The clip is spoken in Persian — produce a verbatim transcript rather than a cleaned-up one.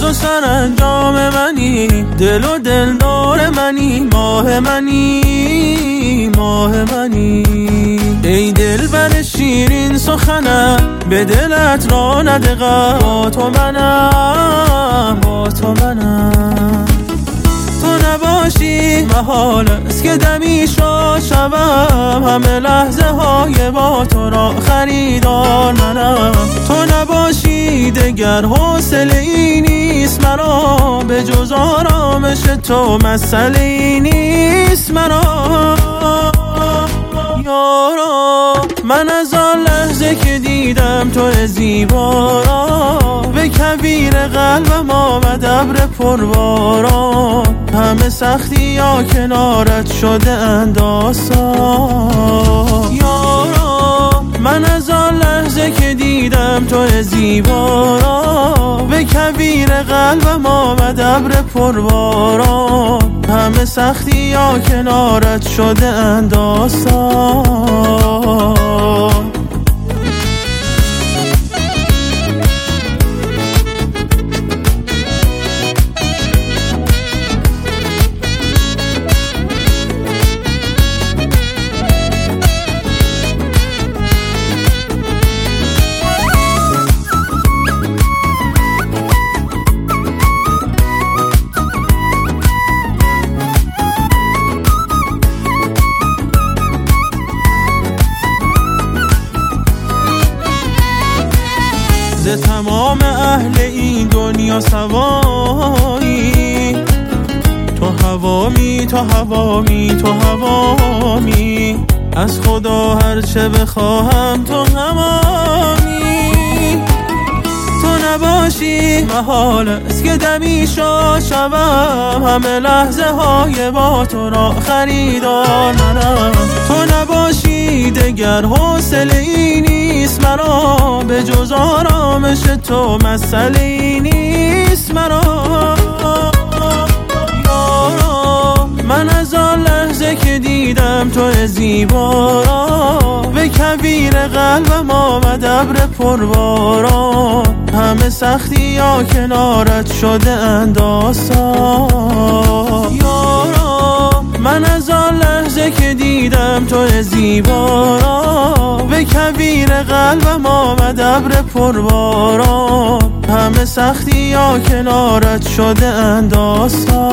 و سرانجام منی، دل و دلدار منی، ماه منی ماه منی. ای دل بر شیرین سخنم، به دلت را نده غم، با تو منم با تو منم. تو نباشی محال است که دمی شاد شوم، همه لحظه های با تو را خریدار منم. تو نباشی دگر حوصله ای نیست مرا، به جز آرامش تو مسئله ای نیست مرا. یارا من از آن لحظه که دیدم تو زیبا را، به کویر قلبم آمد ابر پرباران، همه سختی ها کنارت شده اند آسان. یارا من از آن لحظه که دیدم تو زیبا را، به کویر قلبم آمد ابر پرباران، همه سختی ها کنارت شده اند آسان. ز تمام اهل این دنیا سوایی، تو هوامی تو هوامی تو هوامی، از خدا هرچه بخواهم تو همامی. تو نباشی محال است که دمی شاد شوم، همه لحظه های با تو را خریدار منم. تو نباشی دگر حوصله ای نیست مرا، به جز آرامش تو مسئله ای نیست مرا. یارا من از آن لحظه که دیدم تو زیبا را، به کویر قلبم آمد ابر پرباران، همه سختی ها کنارت شده اند آسان. یارا من از آن لحظه که دیدم تو زیبا را، به کویر قلبم آمد ابر پرباران، همه سختی ها کنارت شده اند آسان.